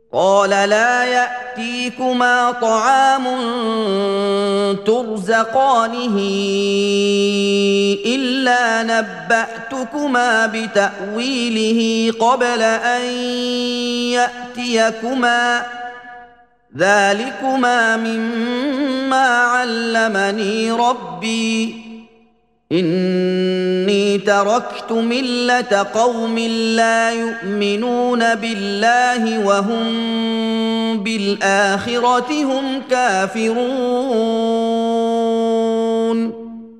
قال لا ياتيكما طعام ترزقانه الا نباتكما بتاويله قبل ان ياتيكما ذلكما مما علمني ربي اني تركت مله قوم لا يؤمنون بالله وهم بالاخره هم كافرون